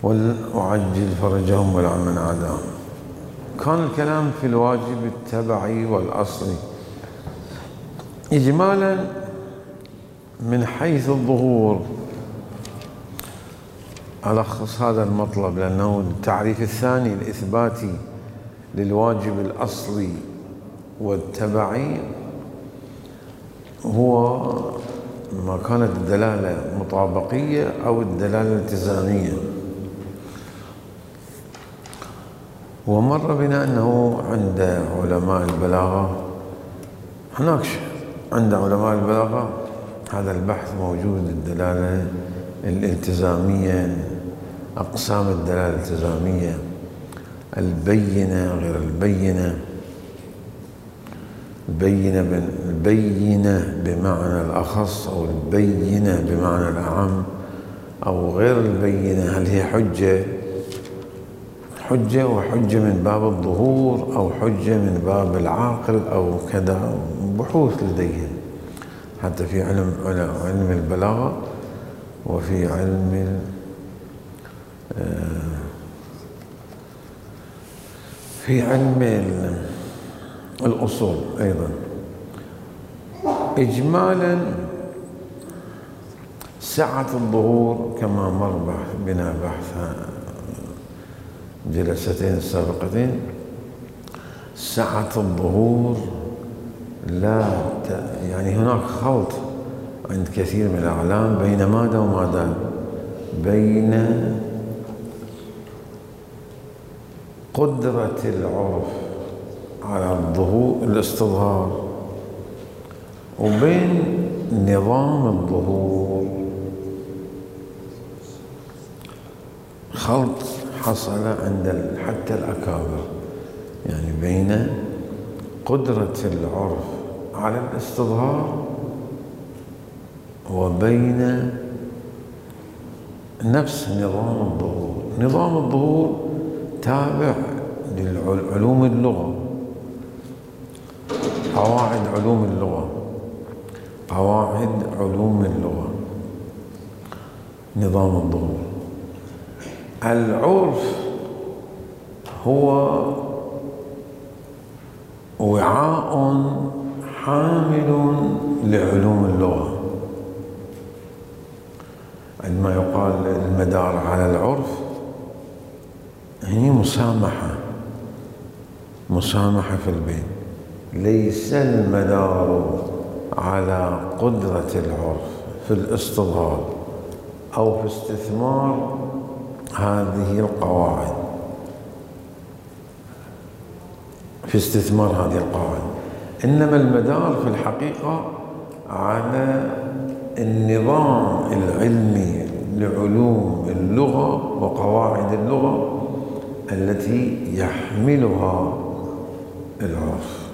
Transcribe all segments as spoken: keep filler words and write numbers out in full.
وعجل فرجهم والعن من عاداهم. كان الكلام في الواجب التبعي والأصلي. إجمالا من حيث الظهور ألخص هذا المطلب، لأنه التعريف الثاني الإثباتي للواجب الأصلي والتبعي هو ما كانت الدلالة مطابقية أو الدلالة التزامية. ومر بنا أنه عند علماء البلاغة هناك عند علماء البلاغة هذا البحث موجود، الدلالة الالتزامية، أقسام الدلالة الالتزامية، البينة غير البينة، البينة البينة بمعنى الأخص أو البينة بمعنى الأعم أو غير البينة، هل هي حجة حجة وحجة من باب الظهور أو حجة من باب العاقل أو كذا، بحوث لديهم حتى في علم علم البلاغة وفي علم في علم الأصول أيضا. إجمالا سعة الظهور كما مر بنا بحث جلستين سابقتين، سعة الظهور لا ت... يعني هناك خلط عند كثير من الأعلام بين ماذا وماذا، بين قدرة العرف على الظهور الاستظهار وبين نظام الظهور. خلط حصل عند حتى الأكابر، يعني بين قدرة العرف على الاستظهار وبين نفس نظام الظهور. نظام الظهور تابع للعلوم اللغة، قواعد علوم اللغة قواعد علوم اللغة نظام الظهور. العرف هو وعاء حامل لعلوم اللغة. عندما يقال المدار على العرف هي مسامحة مسامحة في البين، ليس المدار على قدرة العرف في الاستظهار أو في استثمار هذه القواعد، في استثمار هذه القواعد، إنما المدار في الحقيقة على النظام العلمي لعلوم اللغة وقواعد اللغة التي يحملها العرف.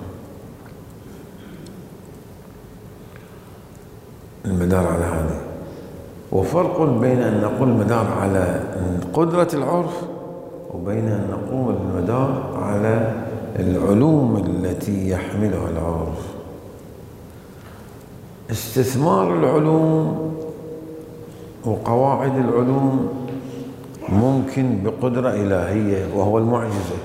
المدار على هذه، وفرق بين أن نقول المدار على قدرة العرف وبين أن نقول المدار على العلوم التي يحملها العرف. استثمار العلوم وقواعد العلوم ممكن بقدرة إلهية وهو المعجزة،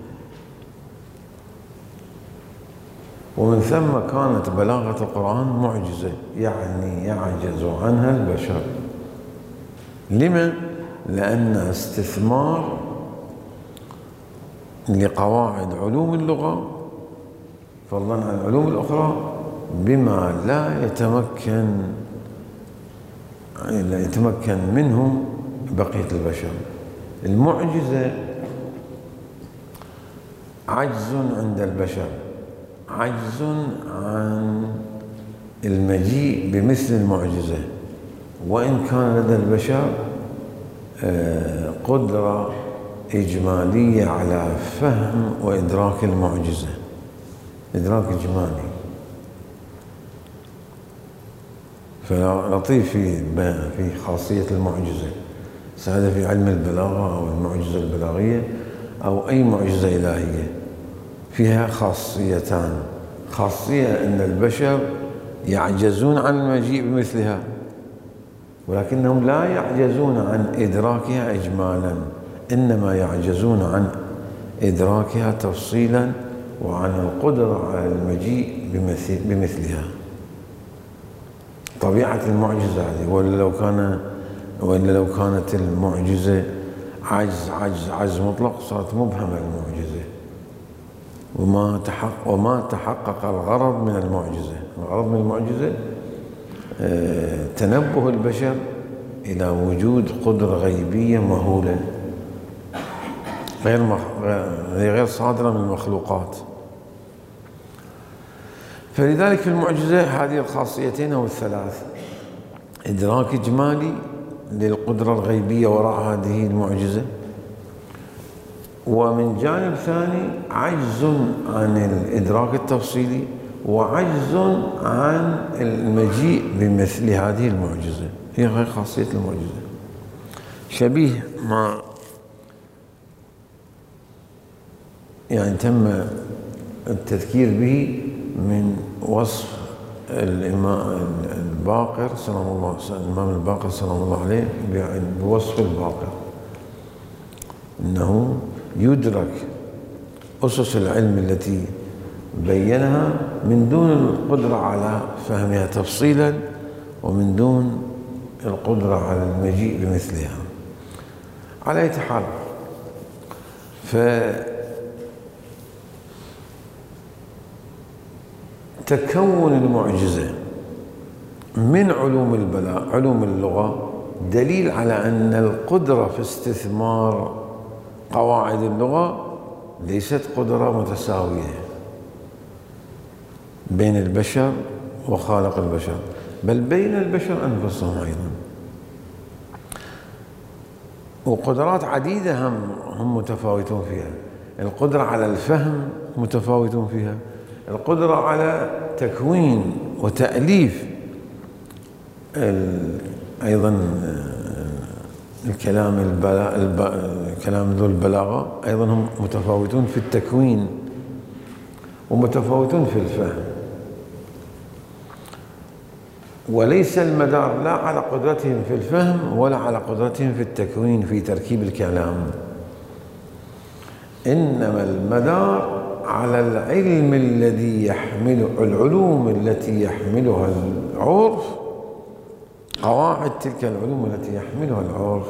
ومن ثم كانت بلاغة القرآن معجزة، يعني يعجز عنها البشر. لما؟ لأن استثمار لقواعد علوم اللغة فضلا عن العلوم الأخرى بما لا يتمكن لا يتمكن منه بقية البشر. المعجزة عجز عند البشر، عجز عن المجيء بمثل المعجزة، وإن كان لدى البشر قدرة إجمالية على فهم وإدراك المعجزة، إدراك إجمالي. فلطيف في في خاصية المعجزة، سواء في علم البلاغة أو المعجزة البلاغية أو أي معجزة إلهية، فيها خاصيتان: خاصية أن البشر يعجزون عن المجيء بمثلها، ولكنهم لا يعجزون عن إدراكها إجمالا، إنما يعجزون عن إدراكها تفصيلا وعن القدرة على المجيء بمثل بمثلها. طبيعة المعجزة هذه، ولا لو كان ولا لو كانت المعجزة عجز عجز عجز مطلق صارت مبهمة المعجزة، وما تحقق وما تحقق الغرض من المعجزة. الغرض من المعجزة تنبه البشر إلى وجود قدرة غيبية مهولة غير مخ... غير صادرة من المخلوقات. فلذلك في المعجزة هذه الخاصيتين أو الثلاث: إدراك إجمالي للقدرة الغيبية وراء هذه المعجزة، ومن جانب ثاني عجز عن الإدراك التفصيلي وعجز عن المجيء بمثل هذه المعجزة. هي غير خاصية المعجزة، شبيه ما يعني تم التذكير به من وصف الإمام الباقر سلام الله الإمام الباقر سلام الله عليه بوصف الباقر، أنه يدرك أسس العلم التي بينها من دون القدرة على فهمها تفصيلا ومن دون القدرة على المجيء بمثلها. على أي حال، فتكون المعجزة من علوم البلاغ علوم اللغة دليل على أن القدرة في استثمار قواعد اللغة ليست قدرة متساوية بين البشر وخالق البشر، بل بين البشر أنفسهم أيضا. وقدرات عديدة هم هم متفاوتون فيها. القدرة على الفهم متفاوتون فيها، القدرة على تكوين وتأليف أيضا الكلام البلا... الب... الكلام ذو البلاغة أيضا هم متفاوتون في التكوين ومتفاوتون في الفهم. وليس المدار لا على قدرتهم في الفهم ولا على قدرتهم في التكوين في تركيب الكلام، إنما المدار على العلم الذي يحمله العلوم التي يحملها العرف، قواعد تلك العلوم التي يحملها العرف.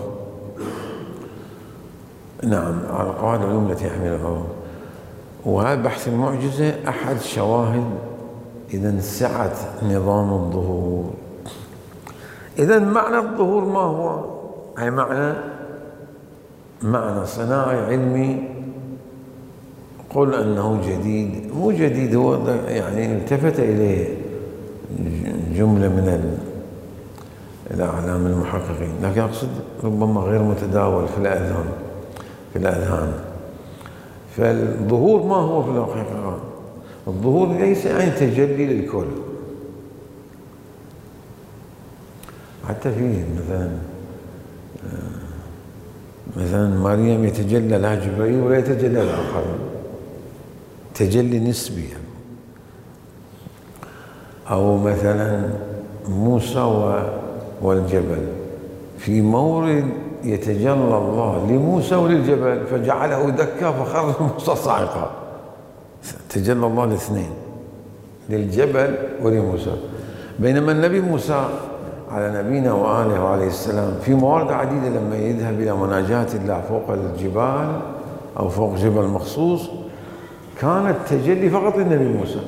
نعم، على قواعد العلوم التي يحملها العرف. وهذا بحث المعجزة أحد شواهد إذا سعة نظام الظهور. إذا معنى الظهور ما هو؟ أي معنى معنى صناعي علمي قل أنه جديد. مو جديد، هو يعني التفت إليه جملة من الأعلام المحققين، لكن أقصد ربما غير متداول في الأذهان في الأذهان. فالظهور ما هو في الحقيقة؟ الظهور ليس أن تجلي للكل. حتى فيه مثلا مثلا مريم يتجلى لها جبريل ولا يتجلى للآخرين، تجلي نسبي. أو مثلا موسى والجبل، في مورد يتجلى الله لموسى وللجبل فجعله دكا فخر موسى صاعقا. تجلى الله الاثنين، للجبل ولموسى. بينما النبي موسى على نبينا وآله وعليه السلام في موارد عديدة لما يذهب إلى مناجاة الله فوق الجبال أو فوق جبل مخصوص كانت تجلي فقط للنبي موسى.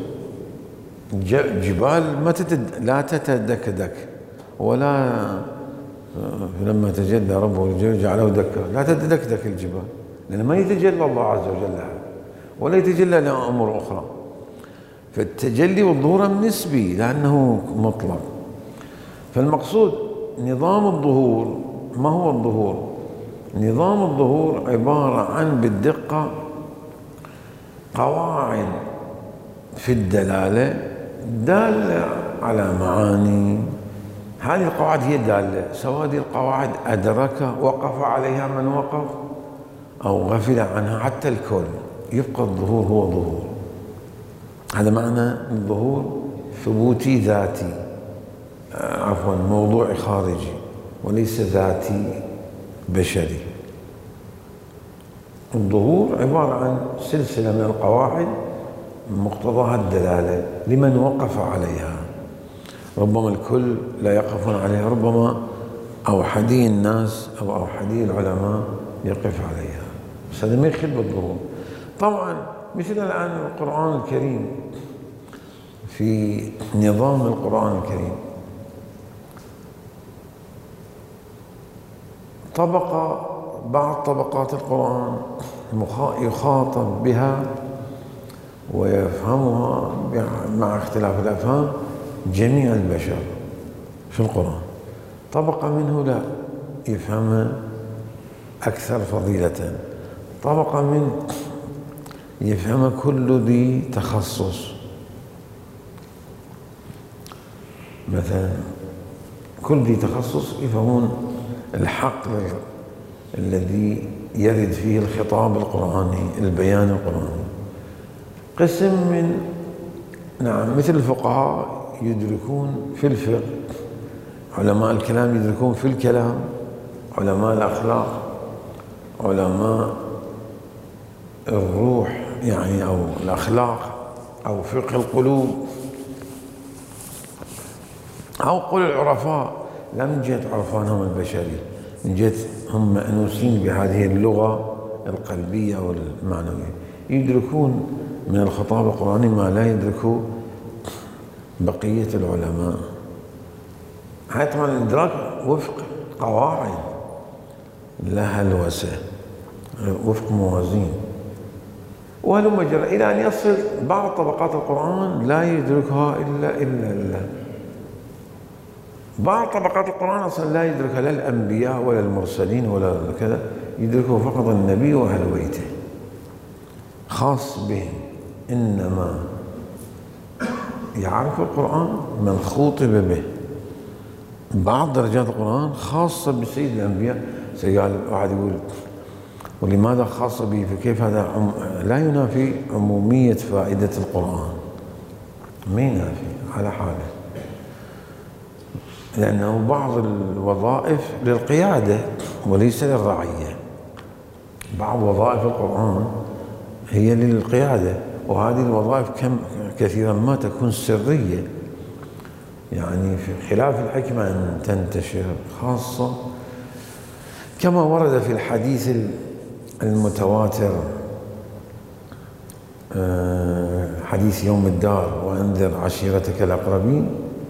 جبال ما تتد... لا تتدكدك، ولا لما تجلى ربه للجبل جعله دكا، لا تتدكدك الجبال، لأن ما يتجلى الله عز وجل لها ولا يتجلى لها أمور أخرى. فالتجلي والظهور نسبي لأنه مطلق. فالمقصود نظام الظهور. ما هو الظهور؟ نظام الظهور عبارة عن بالدقة قواعد في الدلالة دالة على معاني. هذه القواعد هي دالة، سواء هذه القواعد أدرك وقف عليها من وقف أو غفل عنها، حتى الكل يبقى الظهور هو ظهور. هذا معنى الظهور ثبوتي ذاتي، عفوا موضوعي خارجي. وليس ذاتي بشري. الظهور عبارة عن سلسلة من القواعد مقتضاها الدلالة لمن وقف عليها. ربما الكل لا يقفون عليها، ربما أوحدي الناس أو أوحدي العلماء يقف عليها، بس هذا ما يخل بالظهور. طبعا مثل الآن القرآن الكريم، في نظام القرآن الكريم طبقة بعض طبقات القرآن يخاطب بها ويفهمها مع اختلاف الأفهام جميع البشر في القرآن. طبقة منه لا يفهمها أكثر فضيلة، طبقة من يفهمها كل ذي تخصص. مثلا كل ذي تخصص يفهمون الحقل الذي يرد فيه الخطاب القرآني، البيان القرآني. قسم من نعم مثل الفقهاء يدركون في الفقه، علماء الكلام يدركون في الكلام، علماء الأخلاق، علماء الروح يعني أو الأخلاق أو فقه القلوب، أو قل العرفاء، لا من جهة عرفانهم البشري، من جهة هم مأنوسين بهذه اللغة القلبية أو المعنوية، يدركون من الخطاب القرآني ما لا يدركه بقية العلماء. هاي طبعا الإدراك وفق قواعد لها الوسع، وفق موازين، وهلم جرى إلى أن يصل بعض طبقات القرآن لا يدركها إلا إلا إلا بعض طبقات القرآن أصلا لا يدركها لا الأنبياء ولا المرسلين ولا كذا، يدركه فقط النبي وأهل بيته، خاص بهم. إنما يعرف القرآن من خوطب به. بعض درجات القرآن خاصة بسيد الأنبياء. سيقال واحد يقول ولماذا خاصة به؟ فكيف هذا عم... لا ينافي عمومية فائدة القرآن، ما ينافي على حاله، لأنه بعض الوظائف للقيادة وليس للرعية. بعض وظائف القرآن هي للقيادة، وهذه الوظائف كم كثيرا ما تكون سرية، يعني في خلاف الحكمة أن تنتشر، خاصة كما ورد في الحديث المتواتر، حديث يوم الدار وأنذر عشيرتك الأقربين،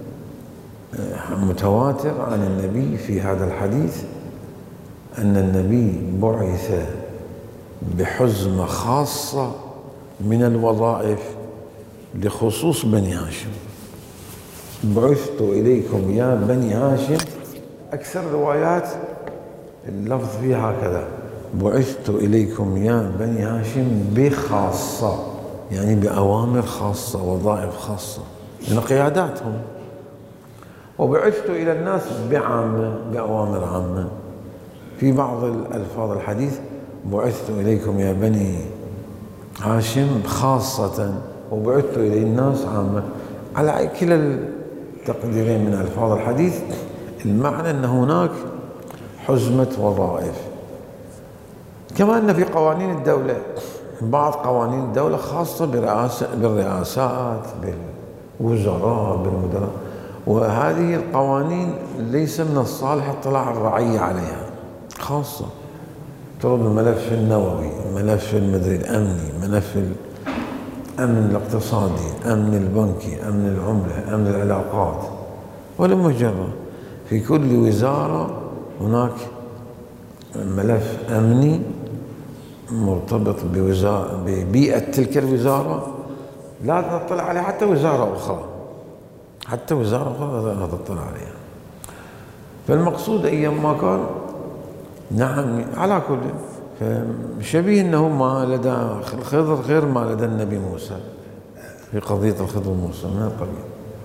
متواتر عن النبي في هذا الحديث أن النبي بعث بحزمة خاصة من الوظائف لخصوص بني هاشم. بعثت إليكم يا بني هاشم، أكثر روايات اللفظ فيها هكذا، بعثت إليكم يا بني هاشم بخاصة، يعني بأوامر خاصة، وظائف خاصة من قياداتهم. وبعثت إلى الناس بعامة، بأوامر عامة. في بعض الألفاظ الحديث بعثت إليكم يا بني هاشم خاصة، وبعثت إلى الناس عامة. على كلا التقديرين من ألفاظ الحديث المعنى أن هناك حزمة وظائف. كما أن في قوانين الدولة بعض قوانين الدولة خاصة بالرئاسات، بالوزراء، بالمدراء، وهذه القوانين ليس من الصالح اطلاع الرعية عليها، خاصة ترد الملف النووي، ملف المدري الأمني، ملف الأمن الاقتصادي، أمن البنكي، أمن العملة، أمن العلاقات، ولم جرى في كل وزارة هناك ملف أمني مرتبط بوزارة ببيئة تلك الوزارة لا تطلع عليها حتى وزارة أخرى، حتى وزارة أخرى لا تطلع عليها. فالمقصود أيام ما كان نعم على كل شبيه أنه ما لدى الخضر غير ما لدى النبي موسى في قضية الخضر موسى من القبيل.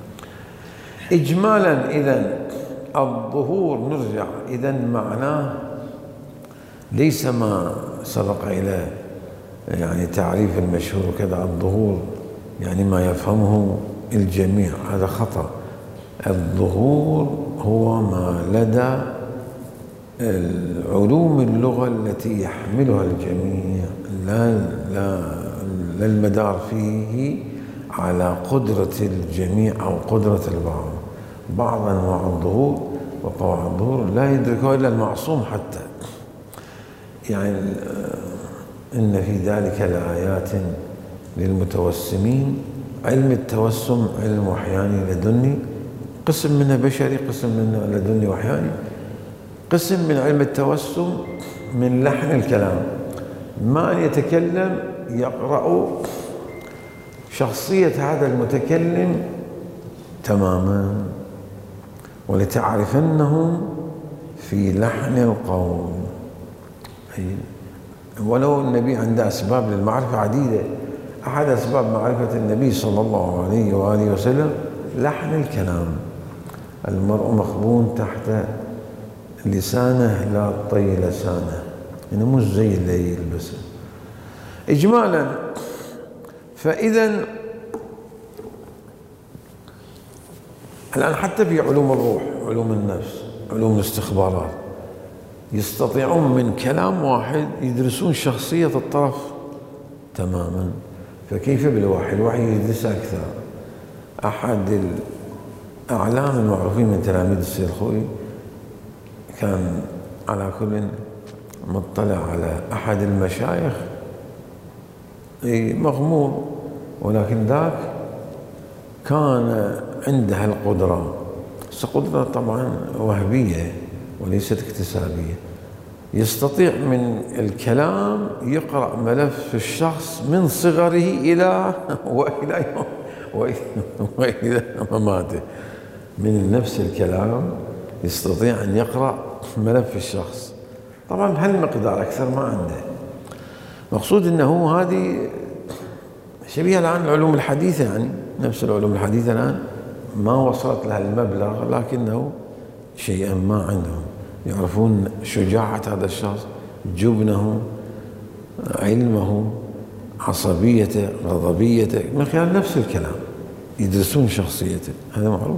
إجمالا إذن الظهور نرجع إذن معناه ليس ما سبق إلى يعني تعريف المشهور كذا. الظهور يعني ما يفهمه الجميع، هذا خطأ. الظهور هو ما لدى علوم اللغة التي يحملها الجميع لا لا لا المدار فيه على قدرة الجميع أو قدرة البعض. بعض أنواع الظهور وقواعد الظهور لا يدركها إلا المعصوم حتى. يعني إن في ذلك لآيات للمتوسمين. علم التوسم علم وحياني لدني، قسم منه بشري، قسم منه لدني وحياني. قسم من علم التوسم من لحن الكلام، ما أن يتكلم يقرأ شخصية هذا المتكلم تماما، ولتعرفنهم في لحن القول. ولو النبي عنده أسباب للمعرفة عديدة، أحد أسباب معرفة النبي صلى الله عليه وآله وسلم لحن الكلام. المرء مخبون تحت لسانه لا طي لسانه، يعني مش زي اللي يلبسه. إجمالا، فإذا الآن حتى في علوم الروح، علوم النفس، علوم الاستخبارات، يستطيعون من كلام واحد يدرسون شخصية الطرف تماما. فكيف بالوحي؟ الوحي يدرس أكثر. أحد الأعلام المعروفين من تلاميذ السيد الخوئي كان على كل مطلع على أحد المشايخ مغمور، ولكن ذاك كان عنده القدرة، بس قدرة طبعا وهبية وليست اكتسابية. يستطيع من الكلام يقرأ ملف الشخص من صغره إلى وإلى وإلى مماته. من نفس الكلام يستطيع أن يقرأ ملف الشخص. طبعا بهالمقدار، أكثر ما عنده. مقصود أنه هذه شبيهة الآن العلوم الحديثة، يعني نفس العلوم الحديثة الآن ما وصلت لها المبلغ، لكنه شيئا ما عندهم. يعرفون شجاعة هذا الشخص، جبنه، علمه، عصبيته، غضبيته، من خلال نفس الكلام يدرسون شخصيته. هذا معروف.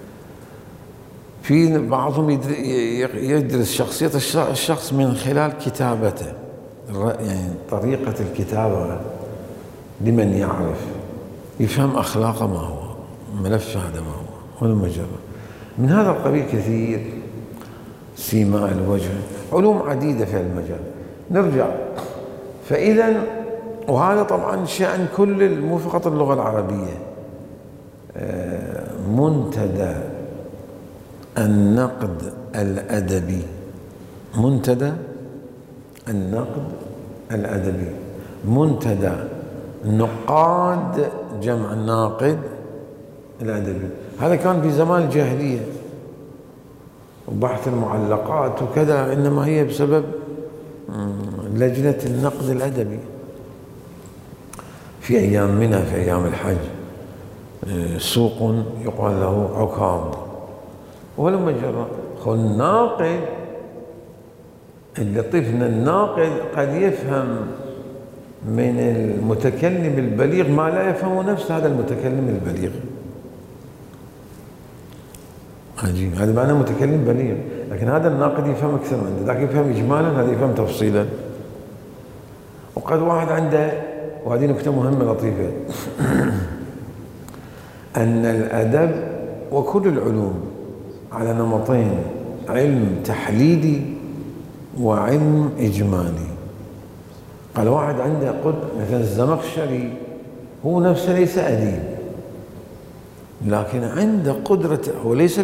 في بعضهم يدرس شخصية الشخص من خلال كتابته، يعني طريقة الكتابة لمن يعرف يفهم أخلاقه ما هو، ملف هذا ما هو، ولا مجرد من هذا القبيل. كثير سيماء الوجه، علوم عديدة في المجال. نرجع، فإذا وهذا طبعا شأن كل، مو فقط اللغة العربية. منتدى النقد الأدبي، منتدى النقد الأدبي، منتدى نقاد جمع الناقد الأدبي. هذا كان في زمان الجاهلية، وبحث المعلقات وكذا، إنما هي بسبب لجنة النقد الأدبي في أيام منى، في أيام الحج، سوق يقال له عكاظ. ولما جرى الناقد اللطيف ان الناقد قد يفهم من المتكلم البليغ ما لا يفهمه نفس هذا المتكلم البليغ. عجيب، هذا معناه متكلم بليغ، لكن هذا الناقد يفهم اكثر منه، ذاك يفهم اجمالا، هذا يفهم تفصيلا. وقد واحد عنده، وهذه نكته مهمه لطيفه ان الادب وكل العلوم على نمطين: علم تحليلي وعلم إجمالي. قال واحد عنده قد مثلا الزمخشري هو نفسه ليس أديب، لكن عنده قدرة، هو ليس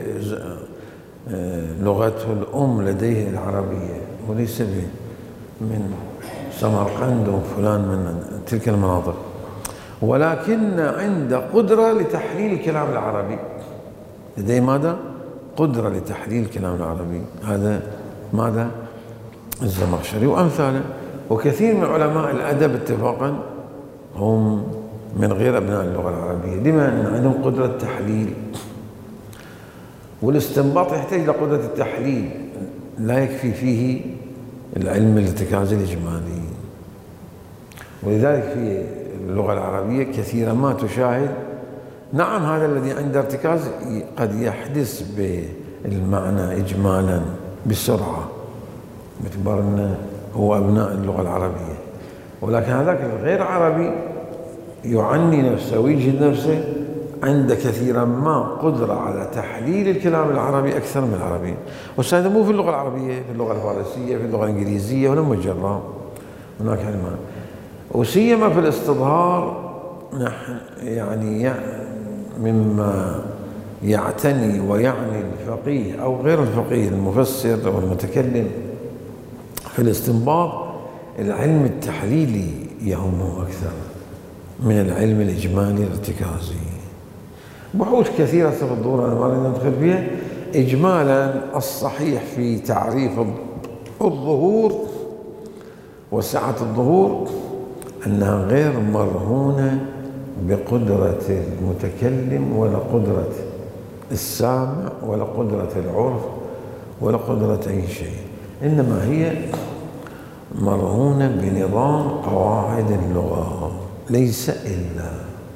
بلغته الأم لديه العربية، وليس من سمرقند وفلان من تلك المناطق، ولكن عنده قدرة لتحليل الكلام العربي. لديه ماذا؟ قدرة لتحليل الكلام العربي. هذا ماذا؟ الزمخشري وأمثاله. وكثير من علماء الأدب اتفاقا هم من غير أبناء اللغة العربية، لما أن عندهم قدرة تحليل، والاستنباط يحتاج إلى قدرة التحليل، لا يكفي فيه العلم الارتكازي الإجمالي. ولذلك في اللغة العربية كثيرا ما تشاهد، نعم هذا الذي عنده ارتكاز قد يحدث بالمعنى إجمالا، بسرعة باعتبار أنه هو أبناء اللغة العربية، ولكن هذاك الغير عربي يعني نفسه ويجهد نفسه عنده كثيرا ما قدرة على تحليل الكلام العربي أكثر من العربي. وهذا مو في اللغة العربية، في اللغة الفارسية، في اللغة الإنجليزية، ولا مجرى هناك علمان. وسيما في الاستظهار نحن يعني مما يعتني ويعني الفقيه أو غير الفقيه، المفسر أو المتكلم في الاستنباط، العلم التحليلي يهمه أكثر من العلم الإجمالي الارتكازي. بحوث كثيرة في الظهور أنا ما أريد ندخل فيها. إجمالا الصحيح في تعريف الظهور وسعة الظهور أنها غير مرهونة بقدرة المتكلم ولا قدرة السامع ولا قدرة العرف ولا قدرة أي شيء، إنما هي مرهونة بنظام قواعد اللغة ليس إلا.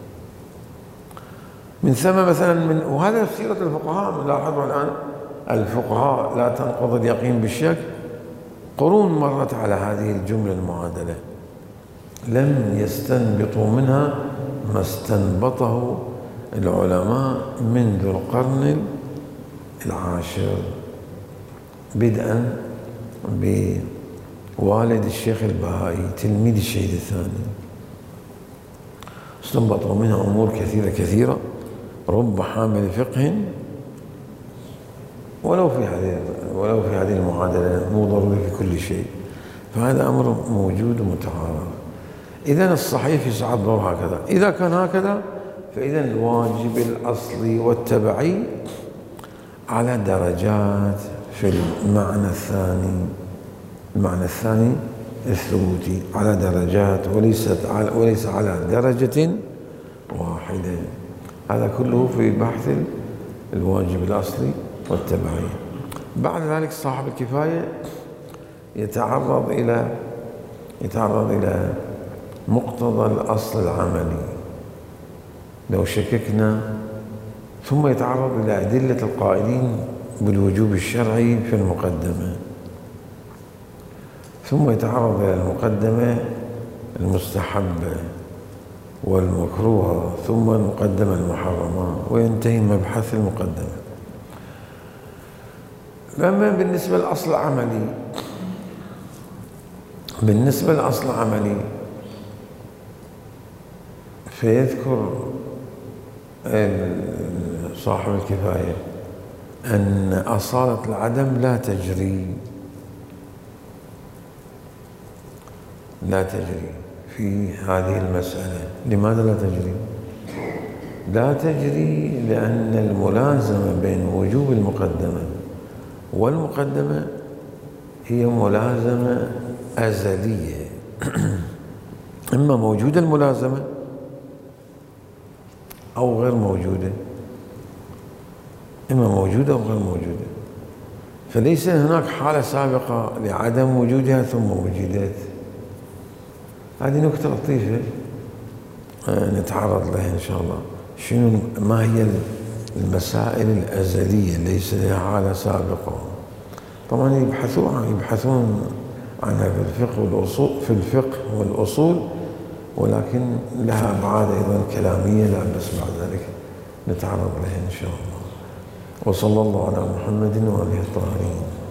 من ثم مثلا من وهذا سيرة الفقهاء. لاحظوا الآن الفقهاء لا تنقض اليقين بالشك، قرون مرت على هذه الجملة المعادلة لم يستنبطوا منها ما استنبطه العلماء منذ القرن العاشر، بدءا بوالد الشيخ البهائي تلميذ الشهيد الثاني. استنبطوا منها أمور كثيرة كثيرة، رب حامل فقه ولو في هذه ولو في هذه المعادلة، مو ضروري في كل شيء، فهذا أمر موجود ومتعارف. إذن الصحيح في سعة الظهور هكذا. إذا كان هكذا فإذا الواجب الأصلي والتبعي على درجات في المعنى الثاني، المعنى الثاني الثبوتي على درجات وليست على وليس على درجة واحدة. هذا كله في بحث الواجب الأصلي والتبعي. بعد ذلك صاحب الكفاية يتعرض إلى يتعرض إلى مقتضى الأصل العملي لو شككنا، ثم يتعرض إلى أدلة القائلين بالوجوب الشرعي في المقدمة، ثم يتعرض إلى المقدمة المستحبة والمكروهة، ثم المقدمة المحرمة، وينتهي مبحث المقدمة. أما بالنسبة للأصل العملي، بالنسبة للأصل العملي فيذكر صاحب الكفاية أن أصالة العدم لا تجري لا تجري في هذه المسألة. لماذا لا تجري؟ لا تجري لأن الملازمة بين وجوب المقدمة والمقدمة هي ملازمة أزلية. إما موجودة الملازمة أو غير موجودة، إما موجودة أو غير موجودة، فليس هناك حالة سابقة لعدم وجودها ثم وجدت. هذه نكتة لطيفة نتعرض لها إن شاء الله. شنو ما هي المسائل الأزلية ليس لها حالة سابقة؟ طبعا يبحثون يبحثون عنها في الفقه والأصول في الفقه والأصول، ولكن لها أبعاد أيضا كلامية لا بس بعد ذلك نتعرض لها إن شاء الله. وصلى الله على محمد وآله الطاهرين.